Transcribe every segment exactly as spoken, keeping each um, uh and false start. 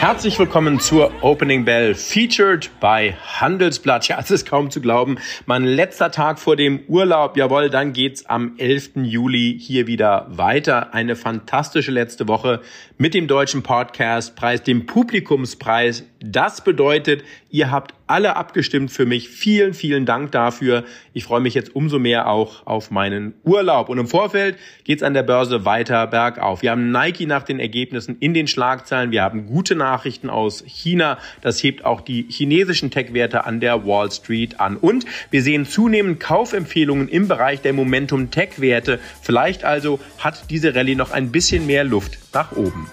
Herzlich willkommen zur Opening Bell, featured bei Handelsblatt. Ja, es ist kaum zu glauben. Mein letzter Tag vor dem Urlaub. Jawohl, dann geht's am elften Juli hier wieder weiter. Eine fantastische letzte Woche mit dem Deutschen Podcastpreis, dem Publikumspreis. Das bedeutet, ihr habt alle abgestimmt für mich. Vielen, vielen Dank dafür. Ich freue mich jetzt umso mehr auch auf meinen Urlaub. Und im Vorfeld geht's an der Börse weiter bergauf. Wir haben Nike nach den Ergebnissen in den Schlagzeilen. Wir haben gute Nachrichten aus China. Das hebt auch die chinesischen Tech-Werte an der Wall Street an. Und wir sehen zunehmend Kaufempfehlungen im Bereich der Momentum-Tech-Werte. Vielleicht also hat diese Rallye noch ein bisschen mehr Luft nach oben.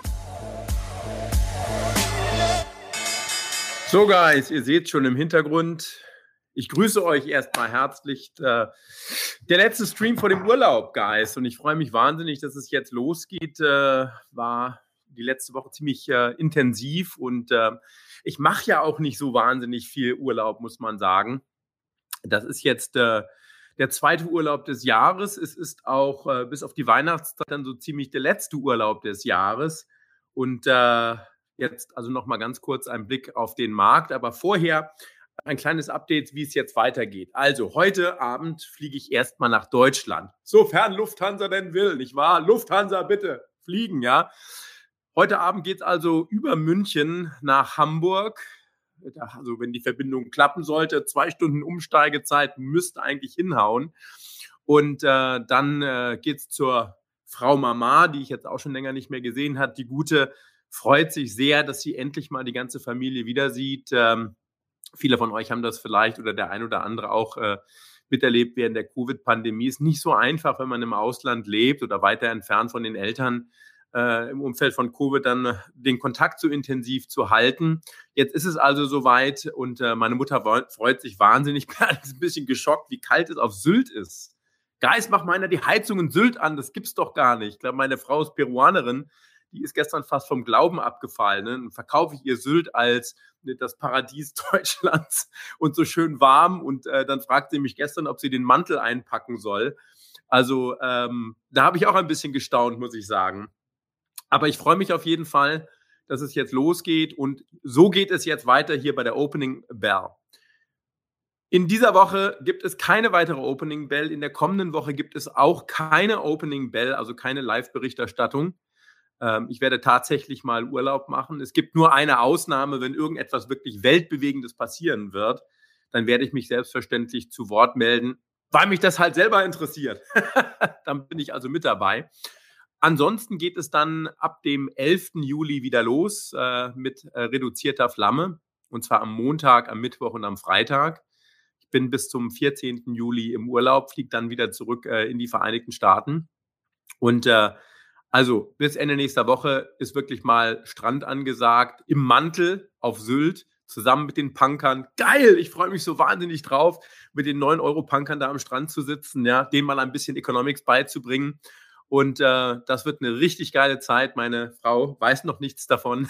So Guys, ihr seht schon im Hintergrund, ich grüße euch erstmal herzlich. Der letzte Stream vor dem Urlaub, Guys, und ich freue mich wahnsinnig, dass es jetzt losgeht. War die letzte Woche ziemlich intensiv und ich mache ja auch nicht so wahnsinnig viel Urlaub, muss man sagen. Das ist jetzt der zweite Urlaub des Jahres. Es ist auch bis auf die Weihnachtszeit dann so ziemlich der letzte Urlaub des Jahres und jetzt also noch mal ganz kurz ein Blick auf den Markt, aber vorher ein kleines Update, wie es jetzt weitergeht. Also heute Abend fliege ich erstmal nach Deutschland, sofern Lufthansa denn will, nicht wahr? Lufthansa, bitte fliegen, ja. Heute Abend geht es also über München nach Hamburg. Also wenn die Verbindung klappen sollte, zwei Stunden Umsteigezeit müsste eigentlich hinhauen. Und äh, dann äh, geht es zur Frau Mama, die ich jetzt auch schon länger nicht mehr gesehen habe, die gute freut sich sehr, dass sie endlich mal die ganze Familie wieder sieht. Ähm, viele von euch haben das vielleicht oder der ein oder andere auch äh, miterlebt während der Covid-Pandemie. Ist nicht so einfach, wenn man im Ausland lebt oder weiter entfernt von den Eltern äh, im Umfeld von Covid, dann äh, den Kontakt so intensiv zu halten. Jetzt ist es also soweit und äh, meine Mutter freut sich wahnsinnig. Ich bin ein bisschen geschockt, wie kalt es auf Sylt ist. Guys, mach meiner die Heizung in Sylt an, das gibt's doch gar nicht. Ich glaube, meine Frau ist Peruanerin. Die ist gestern fast vom Glauben abgefallen. Ne? Dann verkaufe ich ihr Sylt als ne, das Paradies Deutschlands und so schön warm. Und äh, dann fragte sie mich gestern, ob sie den Mantel einpacken soll. Also ähm, da habe ich auch ein bisschen gestaunt, muss ich sagen. Aber ich freue mich auf jeden Fall, dass es jetzt losgeht. Und so geht es jetzt weiter hier bei der Opening Bell. In dieser Woche gibt es keine weitere Opening Bell. In der kommenden Woche gibt es auch keine Opening Bell, also keine Live-Berichterstattung. Ich werde tatsächlich mal Urlaub machen. Es gibt nur eine Ausnahme, wenn irgendetwas wirklich Weltbewegendes passieren wird, dann werde ich mich selbstverständlich zu Wort melden, weil mich das halt selber interessiert. Dann bin ich also mit dabei. Ansonsten geht es dann ab dem elften Juli wieder los äh, mit äh, reduzierter Flamme, und zwar am Montag, am Mittwoch und am Freitag. Ich bin bis zum vierzehnten Juli im Urlaub, fliege dann wieder zurück äh, in die Vereinigten Staaten und äh, Also bis Ende nächster Woche ist wirklich mal Strand angesagt, im Mantel auf Sylt, zusammen mit den Punkern. Geil, ich freue mich so wahnsinnig drauf, mit den neun Euro Punkern da am Strand zu sitzen, ja, denen mal ein bisschen Economics beizubringen. Und äh, das wird eine richtig geile Zeit. Meine Frau weiß noch nichts davon.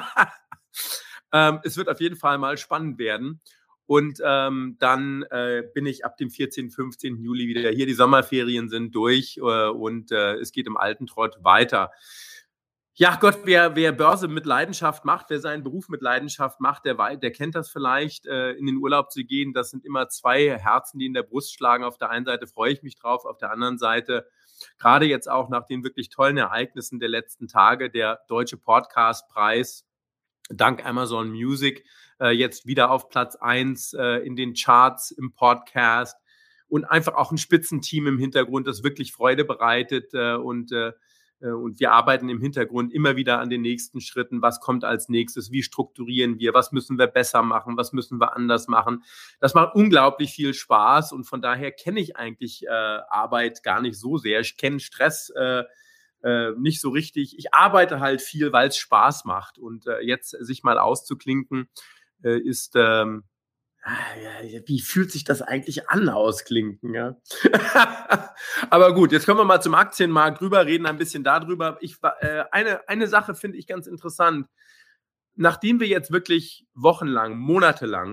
ähm, es wird auf jeden Fall mal spannend werden. Und ähm, dann äh, bin ich ab dem vierzehnten, fünfzehnten Juli wieder hier. Die Sommerferien sind durch äh, und äh, es geht im alten Trott weiter. Ja Gott, wer, wer Börse mit Leidenschaft macht, wer seinen Beruf mit Leidenschaft macht, der, der kennt das vielleicht, äh, in den Urlaub zu gehen. Das sind immer zwei Herzen, die in der Brust schlagen. Auf der einen Seite freue ich mich drauf, auf der anderen Seite, gerade jetzt auch nach den wirklich tollen Ereignissen der letzten Tage, der Deutsche Podcastpreis, dank Amazon Music, jetzt wieder auf Platz eins äh, in den Charts im Podcast und einfach auch ein Spitzenteam im Hintergrund, das wirklich Freude bereitet äh, und, äh, und wir arbeiten im Hintergrund immer wieder an den nächsten Schritten. Was kommt als nächstes? Wie strukturieren wir? Was müssen wir besser machen? Was müssen wir anders machen? Das macht unglaublich viel Spaß und von daher kenne ich eigentlich äh, Arbeit gar nicht so sehr. Ich kenne Stress äh, äh, nicht so richtig. Ich arbeite halt viel, weil es Spaß macht und äh, jetzt sich mal auszuklinken, ist, ähm, wie fühlt sich das eigentlich an, ausklinken, ja? Aber gut, jetzt können wir mal zum Aktienmarkt drüber reden, ein bisschen darüber. Ich, äh, eine, eine Sache finde ich ganz interessant. Nachdem wir jetzt wirklich wochenlang, monatelang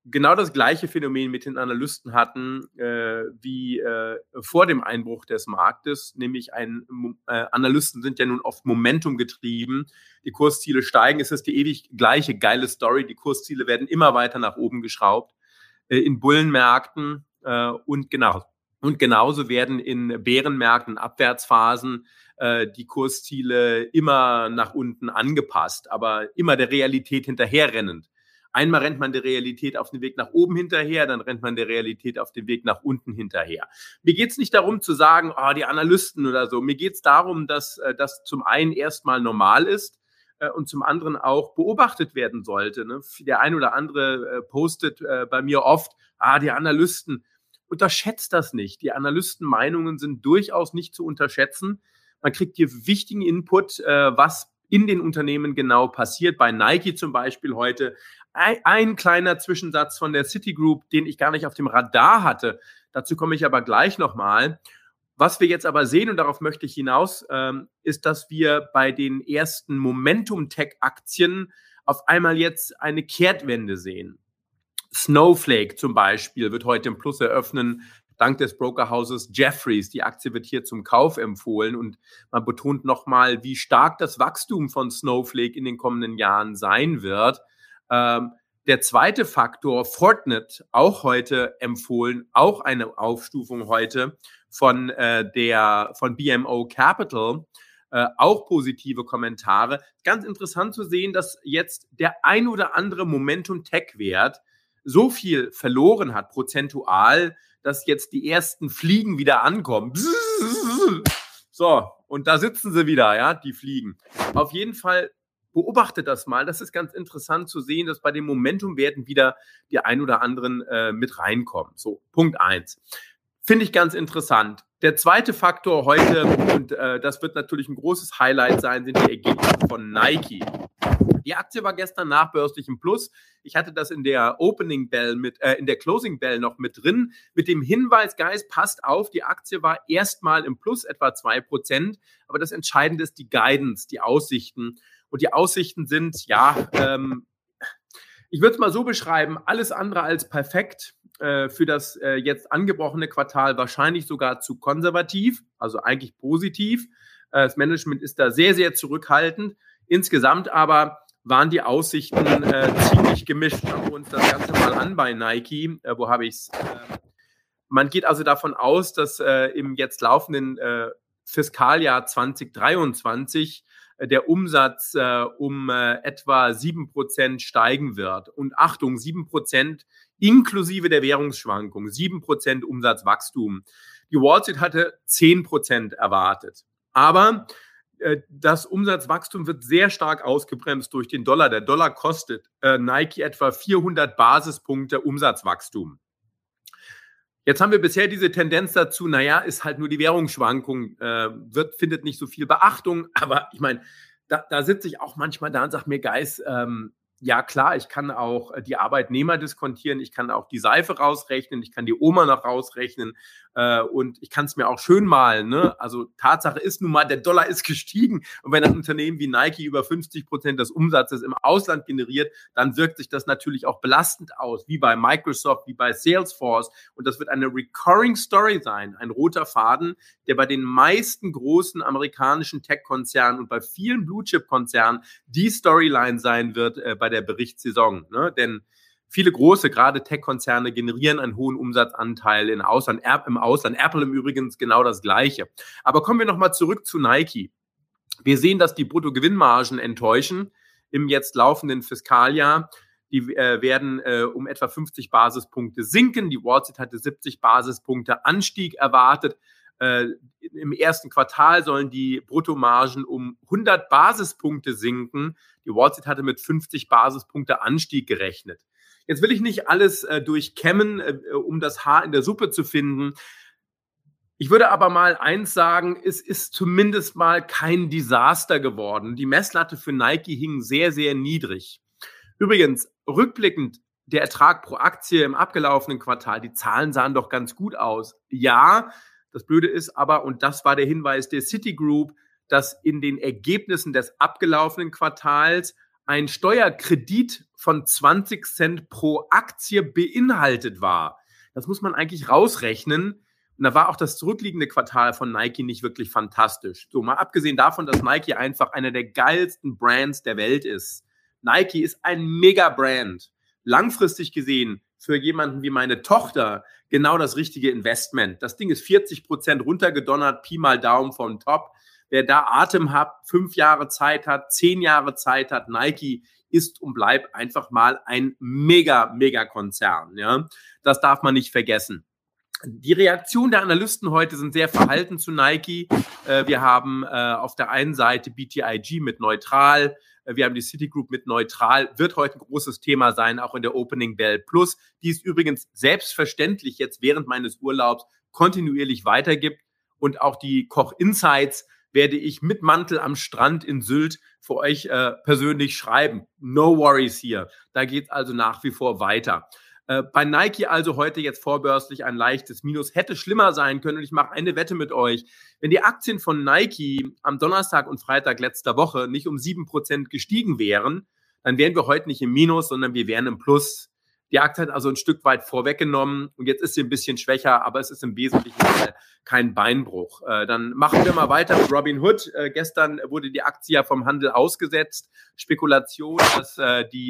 genau das gleiche Phänomen mit den Analysten hatten äh, wie äh, vor dem Einbruch des Marktes, nämlich ein, äh, Analysten sind ja nun oft Momentum getrieben. Die Kursziele steigen, es ist die ewig gleiche geile Story. Die Kursziele werden immer weiter nach oben geschraubt äh, in Bullenmärkten äh, und genau und genauso werden in Bärenmärkten, Abwärtsphasen äh, die Kursziele immer nach unten angepasst, aber immer der Realität hinterherrennend. Einmal rennt man der Realität auf den Weg nach oben hinterher, dann rennt man der Realität auf den Weg nach unten hinterher. Mir geht es nicht darum zu sagen, oh, die Analysten oder so. Mir geht es darum, dass äh, das zum einen erstmal normal ist äh, und zum anderen auch beobachtet werden sollte. Ne? Der ein oder andere äh, postet äh, bei mir oft, ah, die Analysten, unterschätzt das nicht. Die Analystenmeinungen sind durchaus nicht zu unterschätzen. Man kriegt hier wichtigen Input, äh, was in den Unternehmen genau passiert. Bei Nike zum Beispiel heute ein, ein kleiner Zwischensatz von der Citigroup, den ich gar nicht auf dem Radar hatte. Dazu komme ich aber gleich nochmal. Was wir jetzt aber sehen, und darauf möchte ich hinaus, ähm, ist, dass wir bei den ersten Momentum-Tech-Aktien auf einmal jetzt eine Kehrtwende sehen. Snowflake zum Beispiel wird heute im Plus eröffnen, dank des Brokerhauses Jefferies. Die Aktie wird hier zum Kauf empfohlen und man betont nochmal, wie stark das Wachstum von Snowflake in den kommenden Jahren sein wird. Ähm, der zweite Faktor, Fortinet, auch heute empfohlen, auch eine Aufstufung heute von, äh, der, von B M O Capital. Äh, auch positive Kommentare. Ganz interessant zu sehen, dass jetzt der ein oder andere Momentum-Tech-Wert so viel verloren hat, prozentual, dass jetzt die ersten Fliegen wieder ankommen. So, und da sitzen sie wieder, ja, die Fliegen. Auf jeden Fall beobachtet das mal. Das ist ganz interessant zu sehen, dass bei den Momentumwerten wieder die ein oder anderen äh, mit reinkommen. So, Punkt eins. Finde ich ganz interessant. Der zweite Faktor heute, und äh, das wird natürlich ein großes Highlight sein, sind die Ergebnisse von Nike. Die Aktie war gestern nachbörslich im Plus. Ich hatte das in der Opening Bell mit, äh, in der Closing Bell noch mit drin. Mit dem Hinweis, Guys, passt auf, die Aktie war erstmal im Plus, etwa zwei Prozent. Aber das Entscheidende ist die Guidance, die Aussichten. Und die Aussichten sind, ja, ähm, ich würde es mal so beschreiben, alles andere als perfekt. Äh, für das äh, jetzt angebrochene Quartal wahrscheinlich sogar zu konservativ, also eigentlich positiv. Äh, das Management ist da sehr, sehr zurückhaltend. Insgesamt aber waren die Aussichten äh, ziemlich gemischt. Schauen wir uns das Ganze mal an bei Nike. Äh, wo habe ich es? Äh, man geht also davon aus, dass äh, im jetzt laufenden äh, Fiskaljahr zwanzig dreiundzwanzig äh, der Umsatz äh, um äh, etwa sieben Prozent steigen wird. Und Achtung, sieben Prozent inklusive der Währungsschwankungen, sieben Prozent Umsatzwachstum. Die Wall Street hatte zehn Prozent erwartet. Aber das Umsatzwachstum wird sehr stark ausgebremst durch den Dollar. Der Dollar kostet äh, Nike etwa vierhundert Basispunkte Umsatzwachstum. Jetzt haben wir bisher diese Tendenz dazu, naja, ist halt nur die Währungsschwankung, äh, wird, findet nicht so viel Beachtung. Aber ich meine, da, da sitze ich auch manchmal da und sage mir, Guys, ähm, ja klar, ich kann auch die Arbeitnehmer diskontieren, ich kann auch die Seife rausrechnen, ich kann die Oma noch rausrechnen äh, und ich kann es mir auch schön malen. Ne? Also Tatsache ist nun mal, der Dollar ist gestiegen und wenn ein Unternehmen wie Nike über fünfzig Prozent des Umsatzes im Ausland generiert, dann wirkt sich das natürlich auch belastend aus, wie bei Microsoft, wie bei Salesforce, und das wird eine recurring Story sein, ein roter Faden, der bei den meisten großen amerikanischen Tech-Konzernen und bei vielen Blue-Chip-Konzernen die Storyline sein wird äh, bei der Berichtssaison. Ne? Denn viele große, gerade Tech-Konzerne, generieren einen hohen Umsatzanteil im Ausland, im Ausland. Apple im Übrigen genau das Gleiche. Aber kommen wir nochmal zurück zu Nike. Wir sehen, dass die Bruttogewinnmargen enttäuschen im jetzt laufenden Fiskaljahr. Die äh, werden äh, um etwa fünfzig Basispunkte sinken. Die Wall Street hatte siebzig Basispunkte Anstieg erwartet. Äh, Im ersten Quartal sollen die Bruttomargen um hundert Basispunkte sinken. Die Wall Street hatte mit fünfzig Basispunkte Anstieg gerechnet. Jetzt will ich nicht alles äh, durchkämmen, äh, um das Haar in der Suppe zu finden. Ich würde aber mal eins sagen, es ist zumindest mal kein Desaster geworden. Die Messlatte für Nike hing sehr, sehr niedrig. Übrigens, rückblickend, der Ertrag pro Aktie im abgelaufenen Quartal, die Zahlen sahen doch ganz gut aus. Ja, das Blöde ist aber, und das war der Hinweis der Citigroup, dass in den Ergebnissen des abgelaufenen Quartals ein Steuerkredit von zwanzig Cent pro Aktie beinhaltet war. Das muss man eigentlich rausrechnen. Und da war auch das zurückliegende Quartal von Nike nicht wirklich fantastisch. So, mal abgesehen davon, dass Nike einfach einer der geilsten Brands der Welt ist. Nike ist ein Mega-Brand. Langfristig gesehen für jemanden wie meine Tochter genau das richtige Investment. Das Ding ist vierzig Prozent runtergedonnert, Pi mal Daumen vom Top. Wer da Atem hat, fünf Jahre Zeit hat, zehn Jahre Zeit hat, Nike ist und bleibt einfach mal ein mega, mega Konzern. Ja? Das darf man nicht vergessen. Die Reaktionen der Analysten heute sind sehr verhalten zu Nike. Wir haben auf der einen Seite B T I G mit neutral, wir haben die Citigroup mit neutral, wird heute ein großes Thema sein, auch in der Opening Bell Plus, die es übrigens selbstverständlich jetzt während meines Urlaubs kontinuierlich weitergibt. Und auch die Koch Insights werde ich mit Mantel am Strand in Sylt für euch äh, persönlich schreiben. No worries hier. Da geht es also nach wie vor weiter. Äh, bei Nike also heute jetzt vorbörslich ein leichtes Minus. Hätte schlimmer sein können und ich mache eine Wette mit euch. Wenn die Aktien von Nike am Donnerstag und Freitag letzter Woche nicht um sieben Prozent gestiegen wären, dann wären wir heute nicht im Minus, sondern wir wären im Plus. Die Aktie hat also ein Stück weit vorweggenommen und jetzt ist sie ein bisschen schwächer, aber es ist im Wesentlichen mal kein Beinbruch. Äh, dann machen wir mal weiter mit Robinhood. Äh, gestern wurde die Aktie ja vom Handel ausgesetzt. Spekulation, dass äh, die,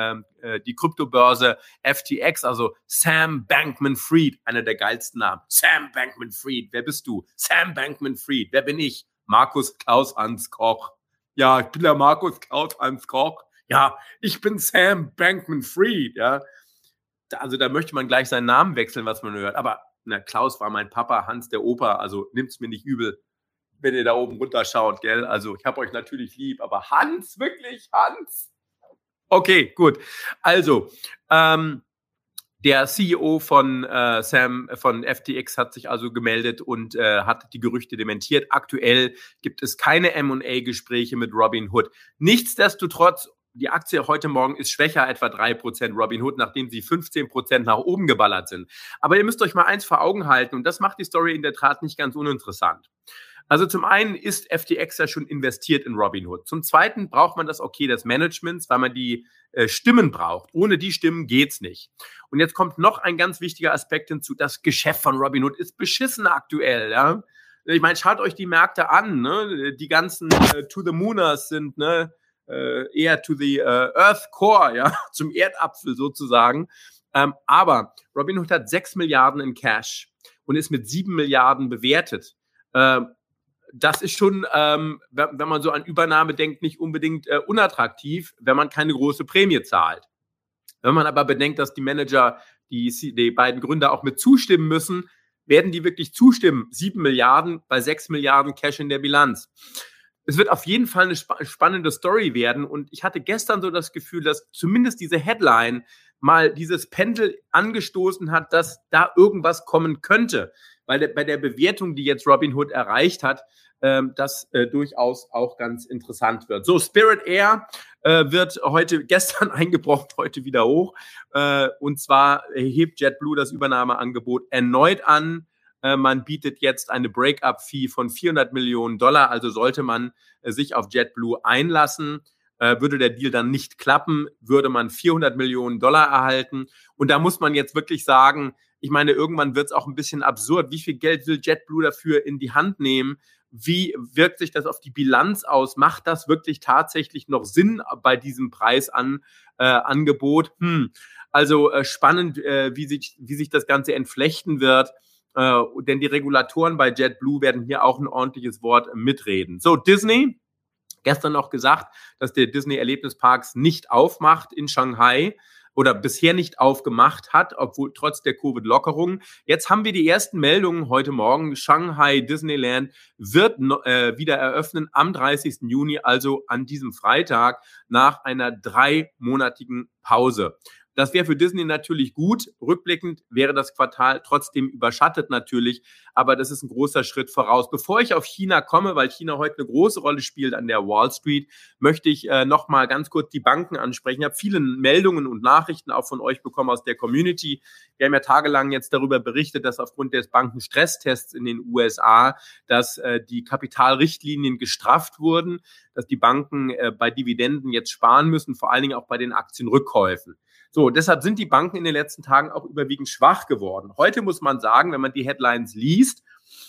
äh, die Kryptobörse F T X, also Sam Bankman-Fried, einer der geilsten Namen. Sam Bankman-Fried, wer bist du? Sam Bankman-Fried, wer bin ich? Markus Klaus-Hans Koch. Ja, ich bin der Markus Klaus-Hans Koch. Ja, ich bin Sam Bankman-Fried, ja. Also da möchte man gleich seinen Namen wechseln, was man hört. Aber na, Klaus war mein Papa, Hans der Opa, also nimmt's mir nicht übel, wenn ihr da oben runterschaut, gell? Also ich habe euch natürlich lieb, aber Hans, wirklich, Hans? Okay, gut. Also, ähm, der C E O von äh, Sam von F T X hat sich also gemeldet und äh, hat die Gerüchte dementiert. Aktuell gibt es keine M und A-Gespräche mit Robinhood. Nichtsdestotrotz, die Aktie heute Morgen ist schwächer, etwa drei Prozent Robinhood, nachdem sie fünfzehn Prozent nach oben geballert sind. Aber ihr müsst euch mal eins vor Augen halten und das macht die Story in der Tat nicht ganz uninteressant. Also zum einen ist F T X ja schon investiert in Robinhood. Zum zweiten braucht man das Okay des Managements, weil man die äh, Stimmen braucht. Ohne die Stimmen geht's nicht. Und jetzt kommt noch ein ganz wichtiger Aspekt hinzu. Das Geschäft von Robinhood ist beschissen aktuell. Ja? Ich meine, schaut euch die Märkte an. Ne? Die ganzen äh, To-the-Mooners sind ne, äh, eher to the äh, Earth Core, ja? Zum Erdapfel sozusagen. Ähm, aber Robinhood hat sechs Milliarden in Cash und ist mit sieben Milliarden bewertet. Ähm, Das ist schon, ähm, wenn man so an Übernahme denkt, nicht unbedingt äh, unattraktiv, wenn man keine große Prämie zahlt. Wenn man aber bedenkt, dass die Manager, die, die beiden Gründer auch mit zustimmen müssen, werden die wirklich zustimmen? sieben Milliarden bei sechs Milliarden Cash in der Bilanz. Es wird auf jeden Fall eine sp- spannende Story werden und ich hatte gestern so das Gefühl, dass zumindest diese Headline mal dieses Pendel angestoßen hat, dass da irgendwas kommen könnte. Weil der, bei der Bewertung, die jetzt Robinhood erreicht hat, ähm, das äh, durchaus auch ganz interessant wird. So, Spirit Air äh, wird heute, gestern eingebrochen, heute wieder hoch. Äh, und zwar hebt JetBlue das Übernahmeangebot erneut an. Äh, man bietet jetzt eine Break-up-Fee von vierhundert Millionen Dollar. Also sollte man äh, sich auf JetBlue einlassen, äh, würde der Deal dann nicht klappen, würde man vierhundert Millionen Dollar erhalten. Und da muss man jetzt wirklich sagen, ich meine, irgendwann wird es auch ein bisschen absurd. Wie viel Geld will JetBlue dafür in die Hand nehmen? Wie wirkt sich das auf die Bilanz aus? Macht das wirklich tatsächlich noch Sinn bei diesem Preisangebot? Äh, hm. Also äh, spannend, äh, wie, sich, wie sich das Ganze entflechten wird. Äh, denn die Regulatoren bei JetBlue werden hier auch ein ordentliches Wort mitreden. So, Disney. Gestern noch gesagt, dass der Disney-Erlebnisparks nicht aufmacht in Shanghai oder bisher nicht aufgemacht hat, obwohl trotz der Covid-Lockerung. Jetzt haben wir die ersten Meldungen heute Morgen. Shanghai Disneyland wird äh, wieder eröffnen am dreißigsten Juni, also an diesem Freitag, nach einer dreimonatigen Pause. Das wäre für Disney natürlich gut. Rückblickend wäre das Quartal trotzdem überschattet natürlich, aber das ist ein großer Schritt voraus. Bevor ich auf China komme, weil China heute eine große Rolle spielt an der Wall Street, möchte ich äh, noch mal ganz kurz die Banken ansprechen. Ich habe viele Meldungen und Nachrichten auch von euch bekommen aus der Community. Wir haben ja tagelang jetzt darüber berichtet, dass aufgrund des Bankenstresstests in den U S A, dass äh, die Kapitalrichtlinien gestrafft wurden, dass die Banken äh, bei Dividenden jetzt sparen müssen, vor allen Dingen auch bei den Aktienrückkäufen. So, deshalb sind die Banken in den letzten Tagen auch überwiegend schwach geworden. Heute muss man sagen, wenn man die Headlines liest,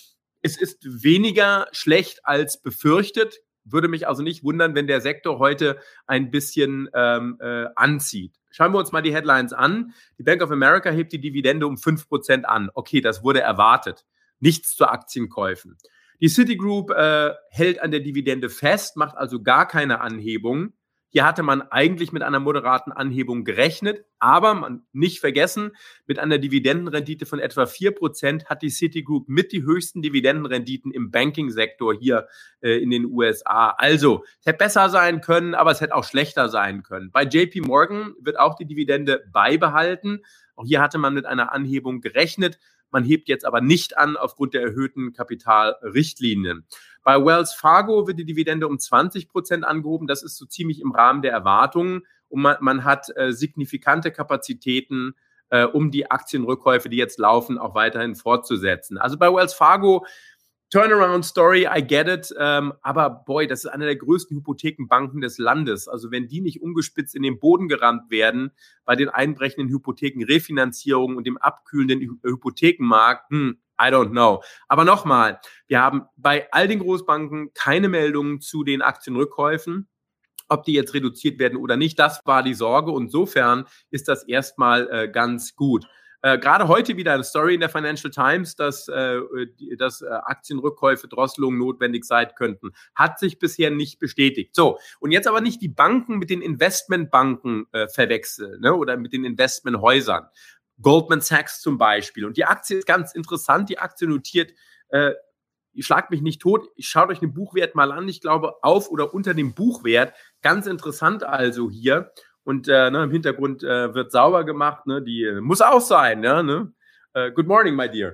es ist weniger schlecht als befürchtet. Würde mich also nicht wundern, wenn der Sektor heute ein bisschen ähm, äh, anzieht. Schauen wir uns mal die Headlines an. Die Bank of America hebt die Dividende um fünf Prozent an. Okay, das wurde erwartet. Nichts zu Aktienkäufen. Die Citigroup äh, hält an der Dividende fest, macht also gar keine Anhebung. Hier hatte man eigentlich mit einer moderaten Anhebung gerechnet, aber man nicht vergessen, mit einer Dividendenrendite von etwa vier Prozent hat die Citigroup mit die höchsten Dividendenrenditen im Banking-Sektor hier äh, in den U S A. Also, es hätte besser sein können, aber es hätte auch schlechter sein können. Bei J P Morgan wird auch die Dividende beibehalten. Auch hier hatte man mit einer Anhebung gerechnet. Man hebt jetzt aber nicht an aufgrund der erhöhten Kapitalrichtlinien. Bei Wells Fargo wird die Dividende um zwanzig Prozent angehoben. Das ist so ziemlich im Rahmen der Erwartungen. Und man, man hat äh, signifikante Kapazitäten, äh, um die Aktienrückkäufe, die jetzt laufen, auch weiterhin fortzusetzen. Also bei Wells Fargo, Turnaround Story, I get it. Ähm, aber boy, das ist eine der größten Hypothekenbanken des Landes. Also wenn die nicht umgespitzt in den Boden gerammt werden bei den einbrechenden Hypothekenrefinanzierungen und dem abkühlenden Hypothekenmarkt, hm, I don't know. Aber nochmal, wir haben bei all den Großbanken keine Meldungen zu den Aktienrückkäufen. Ob die jetzt reduziert werden oder nicht, das war die Sorge. Und insofern ist das erstmal äh, ganz gut. Äh, gerade heute wieder eine Story in der Financial Times, dass, äh, die, dass äh, Aktienrückkäufe, Drosselungen notwendig sein könnten. Hat sich bisher nicht bestätigt. So, und jetzt aber nicht die Banken mit den Investmentbanken äh, verwechseln, ne, oder mit den Investmenthäusern. Goldman Sachs zum Beispiel. Und die Aktie ist ganz interessant. Die Aktie notiert, äh, ihr schlagt mich nicht tot, schaut euch den Buchwert mal an. Ich glaube, auf oder unter dem Buchwert. Ganz interessant also hier. Und äh, ne, im Hintergrund äh, wird sauber gemacht. Ne? Die äh, muss auch sein. Ja, ne? uh, good morning, my dear.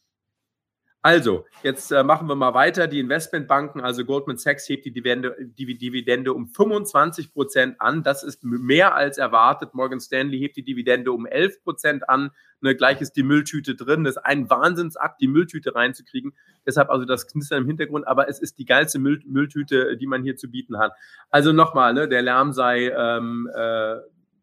Also, jetzt äh, machen wir mal weiter. Die Investmentbanken, also Goldman Sachs, hebt die Dividende, die Dividende um fünfundzwanzig Prozent an. Das ist mehr als erwartet. Morgan Stanley hebt die Dividende um elf Prozent an. Ne, gleich ist die Mülltüte drin. Das ist ein Wahnsinnsakt, die Mülltüte reinzukriegen. Deshalb also das Knistern im Hintergrund. Aber es ist die geilste Müll, Mülltüte, die man hier zu bieten hat. Also nochmal, ne, der Lärm sei... Ähm, äh,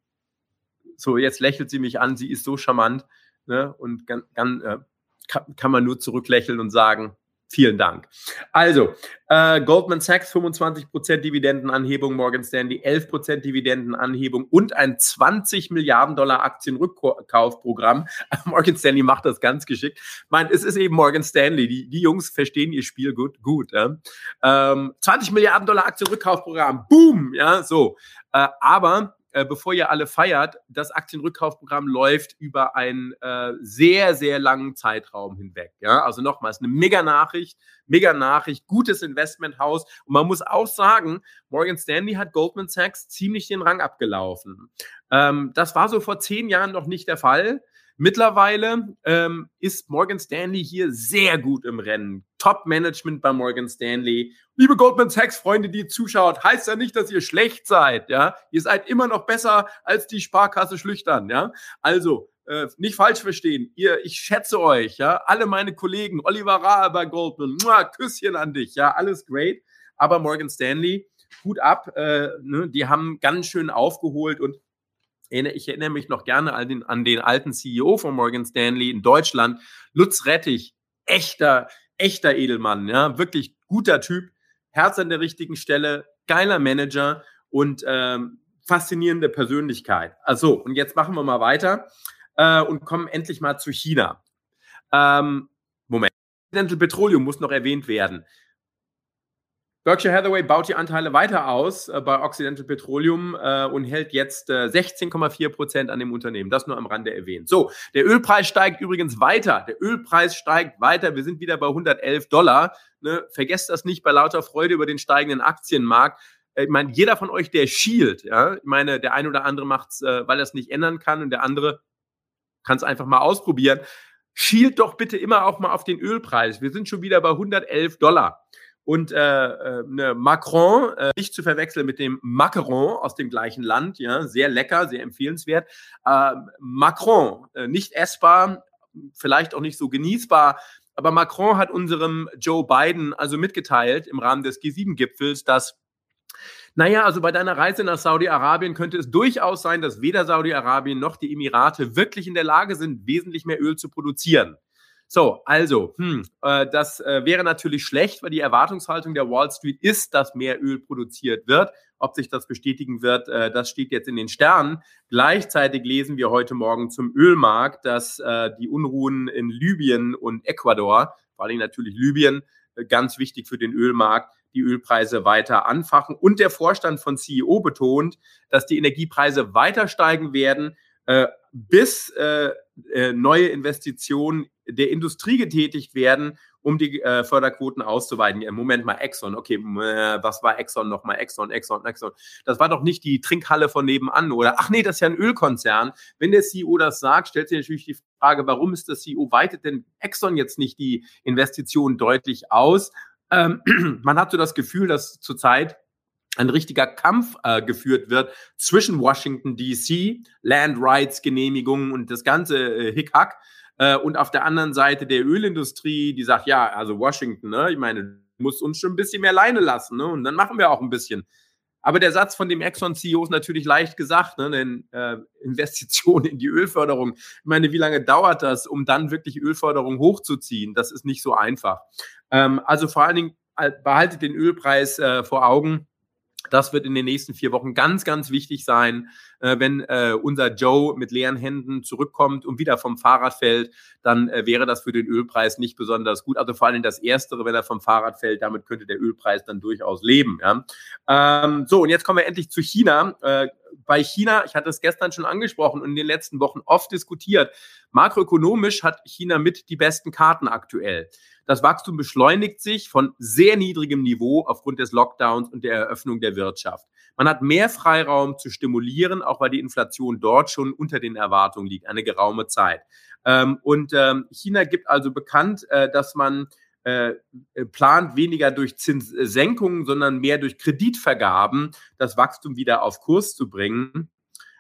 so, jetzt lächelt sie mich an. Sie ist so charmant. Ne, und ganz... ganz äh, Kann, kann man nur zurücklächeln und sagen, vielen Dank. Also, äh, Goldman Sachs fünfundzwanzig Prozent Dividendenanhebung, Morgan Stanley elf Prozent Dividendenanhebung und ein zwanzig Milliarden Dollar Aktienrückkaufprogramm. Morgan Stanley macht das ganz geschickt. Ich meine, es ist eben Morgan Stanley. Die, die Jungs verstehen ihr Spiel gut. gut ja. ähm, zwanzig Milliarden Dollar Aktienrückkaufprogramm. Boom! Ja, so. Äh, aber Äh, bevor ihr alle feiert, das Aktienrückkaufprogramm läuft über einen äh, sehr, sehr langen Zeitraum hinweg. Ja? Also nochmals, eine Mega-Nachricht, Mega-Nachricht, gutes Investmenthaus. Und man muss auch sagen, Morgan Stanley hat Goldman Sachs ziemlich den Rang abgelaufen. Ähm, das war so vor zehn Jahren noch nicht der Fall. Mittlerweile ähm, ist Morgan Stanley hier sehr gut im Rennen. Top-Management bei Morgan Stanley. Liebe Goldman Sachs-Freunde, die zuschaut, heißt ja nicht, dass ihr schlecht seid. Ja? Ihr seid immer noch besser als die Sparkasse Schlüchtern. Ja? Also, äh, nicht falsch verstehen. Ihr, ich schätze euch. Ja? Alle meine Kollegen, Oliver Rahe bei Goldman, Mua, Küsschen an dich. Ja? Alles great. Aber Morgan Stanley, Hut ab. Äh, ne? Die haben ganz schön aufgeholt und ich erinnere mich noch gerne an den, an den alten C E O von Morgan Stanley in Deutschland, Lutz Rettich, echter, echter Edelmann, ja, wirklich guter Typ, Herz an der richtigen Stelle, geiler Manager und ähm, faszinierende Persönlichkeit. Also, und jetzt machen wir mal weiter äh, und kommen endlich mal zu China. Ähm, Moment, Occidental Petroleum muss noch erwähnt werden. Berkshire Hathaway baut die Anteile weiter aus äh, bei Occidental Petroleum äh, und hält jetzt äh, sechzehn Komma vier Prozent an dem Unternehmen. Das nur am Rande erwähnt. So, der Ölpreis steigt übrigens weiter. Der Ölpreis steigt weiter. Wir sind wieder bei hundertelf Dollar. Ne? Vergesst das nicht bei lauter Freude über den steigenden Aktienmarkt. ich meine, jeder von euch, der schielt, ja, ich meine, der eine oder andere macht es, äh, weil er es nicht ändern kann und der andere kann es einfach mal ausprobieren. Schielt doch bitte immer auch mal auf den Ölpreis. Wir sind schon wieder bei hundertelf Dollar. Und äh, äh, Macron, äh, nicht zu verwechseln mit dem Macaron aus dem gleichen Land, ja, sehr lecker, sehr empfehlenswert. Äh, Macron, äh, nicht essbar, vielleicht auch nicht so genießbar, aber Macron hat unserem Joe Biden also mitgeteilt im Rahmen des G sieben Gipfels, dass naja, also bei deiner Reise nach Saudi-Arabien könnte es durchaus sein, dass weder Saudi-Arabien noch die Emirate wirklich in der Lage sind, wesentlich mehr Öl zu produzieren. So, also, hm, äh, das äh, wäre natürlich schlecht, weil die Erwartungshaltung der Wall Street ist, dass mehr Öl produziert wird. Ob sich das bestätigen wird, äh, das steht jetzt in den Sternen. Gleichzeitig lesen wir heute Morgen zum Ölmarkt, dass äh, die Unruhen in Libyen und Ecuador, vor allem natürlich Libyen, äh, ganz wichtig für den Ölmarkt, die Ölpreise weiter anfachen. Und der Vorstand von C E O betont, dass die Energiepreise weiter steigen werden, äh, bis äh, äh, neue Investitionen der Industrie getätigt werden, um die äh, Förderquoten auszuweiten. Ja, Moment mal, Exxon, okay, äh, was war Exxon nochmal? Exxon, Exxon, Exxon. Das war doch nicht die Trinkhalle von nebenan, oder? Ach nee, das ist ja ein Ölkonzern. Wenn der C E O das sagt, stellt sich natürlich die Frage, warum ist der C E O, weitet denn Exxon jetzt nicht die Investitionen deutlich aus? Ähm, man hat so das Gefühl, dass zurzeit ein richtiger Kampf äh, geführt wird zwischen Washington D C, Land Rights Genehmigungen und das ganze äh, Hickhack äh, und auf der anderen Seite der Ölindustrie, die sagt, ja, also Washington, ne, ich meine, du musst uns schon ein bisschen mehr Leine lassen, ne, und dann machen wir auch ein bisschen. Aber der Satz von dem Exxon-C E O ist natürlich leicht gesagt, ne, denn äh, Investitionen in die Ölförderung, ich meine, wie lange dauert das, um dann wirklich Ölförderung hochzuziehen? Das ist nicht so einfach. Ähm, also vor allen Dingen äh, behaltet den Ölpreis äh, vor Augen. Das wird in den nächsten vier Wochen ganz, ganz wichtig sein. Äh, wenn äh, unser Joe mit leeren Händen zurückkommt und wieder vom Fahrrad fällt, dann äh, wäre das für den Ölpreis nicht besonders gut. Also vor allem das Erstere, wenn er vom Fahrrad fällt, damit könnte der Ölpreis dann durchaus leben. Ja? Ähm, so, und jetzt kommen wir endlich zu China. Äh, bei China, ich hatte es gestern schon angesprochen und in den letzten Wochen oft diskutiert, makroökonomisch hat China mit die besten Karten aktuell. Das Wachstum beschleunigt sich von sehr niedrigem Niveau aufgrund des Lockdowns und der Eröffnung der Wirtschaft. Man hat mehr Freiraum zu stimulieren, auch weil die Inflation dort schon unter den Erwartungen liegt, eine geraume Zeit. Und China gibt also bekannt, dass man plant, weniger durch Zinssenkungen, sondern mehr durch Kreditvergaben das Wachstum wieder auf Kurs zu bringen.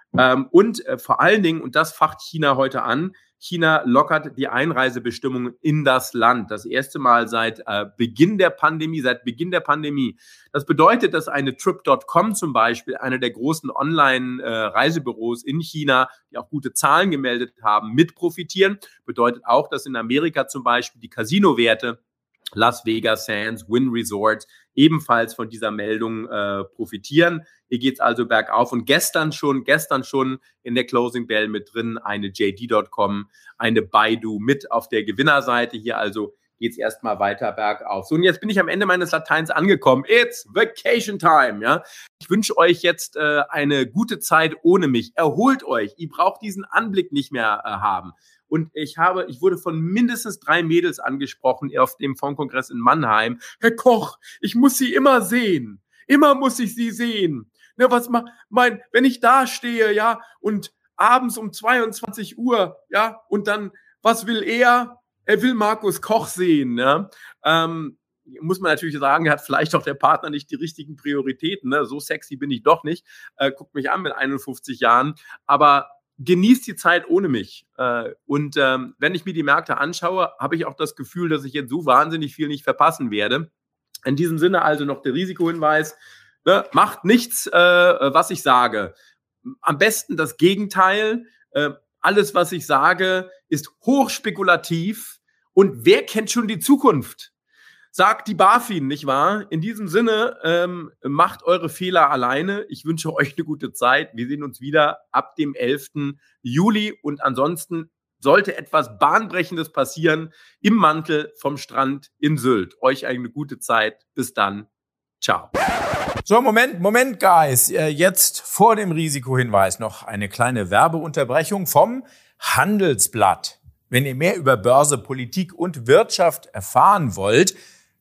Und vor allen Dingen, und das facht China heute an, China lockert die Einreisebestimmungen in das Land. Das erste Mal seit äh, Beginn der Pandemie, seit Beginn der Pandemie. Das bedeutet, dass eine Trip Punkt com zum Beispiel, eine der großen Online-Reisebüros äh, in China, die auch gute Zahlen gemeldet haben, mit profitieren. Bedeutet auch, dass in Amerika zum Beispiel die Casino-Werte Las Vegas Sands, Wynn Resorts ebenfalls von dieser Meldung äh, profitieren. Hier geht es also bergauf und gestern schon, gestern schon in der Closing Bell mit drin eine J D Punkt com, eine Baidu mit auf der Gewinnerseite. Hier also geht es erstmal weiter bergauf. So, und jetzt bin ich am Ende meines Lateins angekommen. It's Vacation Time, ja. Ich wünsche euch jetzt äh, eine gute Zeit ohne mich. Erholt euch. Ihr braucht diesen Anblick nicht mehr äh, haben. Und ich habe, ich wurde von mindestens drei Mädels angesprochen auf dem Fondkongress in Mannheim. Herr Koch, ich muss Sie immer sehen. Immer muss ich Sie sehen. Ne, was ma, mein, wenn ich da stehe, ja, und abends um zweiundzwanzig Uhr, ja, und dann, was will er? Er will Markus Koch sehen, ja. Ähm, muss man natürlich sagen, er hat vielleicht auch der Partner nicht die richtigen Prioritäten, ne? So sexy bin ich doch nicht. Äh, guckt mich an mit einundfünfzig Jahren. Aber genießt die Zeit ohne mich. Äh, und ähm, wenn ich mir die Märkte anschaue, habe ich auch das Gefühl, dass ich jetzt so wahnsinnig viel nicht verpassen werde. In diesem Sinne also noch der Risikohinweis. Ne? Macht nichts, äh, was ich sage. Am besten das Gegenteil. Äh, alles, was ich sage, ist hochspekulativ. Und wer kennt schon die Zukunft? Sagt die BaFin, nicht wahr? In diesem Sinne, ähm, macht eure Fehler alleine. Ich wünsche euch eine gute Zeit. Wir sehen uns wieder ab dem elften Juli. Und ansonsten sollte etwas Bahnbrechendes passieren im Mantel vom Strand in Sylt. Euch eine gute Zeit. Bis dann. Ciao. So, Moment, Moment, Guys. Jetzt vor dem Risikohinweis noch eine kleine Werbeunterbrechung vom Handelsblatt. Wenn ihr mehr über Börse, Politik und Wirtschaft erfahren wollt,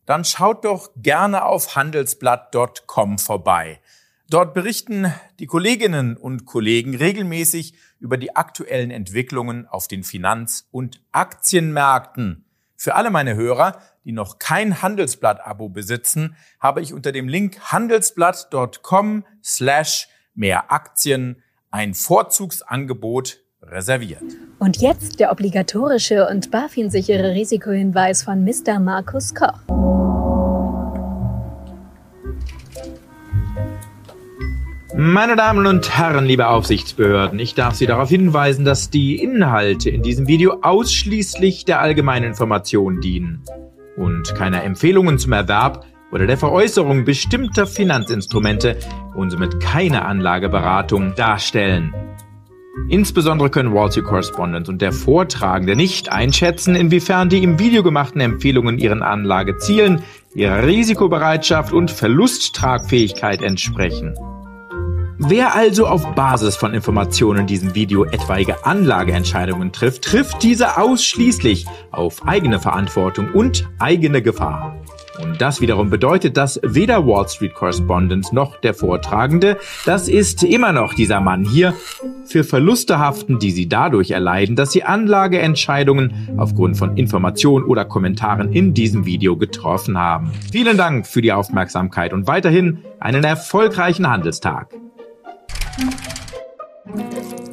dann schaut doch gerne auf handelsblatt Punkt com vorbei. Dort berichten die Kolleginnen und Kollegen regelmäßig über die aktuellen Entwicklungen auf den Finanz- und Aktienmärkten. Für alle meine Hörer, die noch kein Handelsblatt-Abo besitzen, habe ich unter dem Link handelsblatt Punkt com slash mehr Aktien ein Vorzugsangebot reserviert. Und jetzt der obligatorische und BaFin-sichere Risikohinweis von Mister Markus Koch. Meine Damen und Herren, liebe Aufsichtsbehörden, ich darf Sie darauf hinweisen, dass die Inhalte in diesem Video ausschließlich der allgemeinen Information dienen und keine Empfehlungen zum Erwerb oder der Veräußerung bestimmter Finanzinstrumente und somit keine Anlageberatung darstellen. Insbesondere können Wall Street Correspondent und der Vortragende nicht einschätzen, inwiefern die im Video gemachten Empfehlungen ihren Anlagezielen, ihrer Risikobereitschaft und Verlusttragfähigkeit entsprechen. Wer also auf Basis von Informationen in diesem Video etwaige Anlageentscheidungen trifft, trifft diese ausschließlich auf eigene Verantwortung und eigene Gefahr. Und das wiederum bedeutet, dass weder Wall Street Correspondent noch der Vortragende, das ist immer noch dieser Mann hier, für Verluste haften, die sie dadurch erleiden, dass sie Anlageentscheidungen aufgrund von Informationen oder Kommentaren in diesem Video getroffen haben. Vielen Dank für die Aufmerksamkeit und weiterhin einen erfolgreichen Handelstag.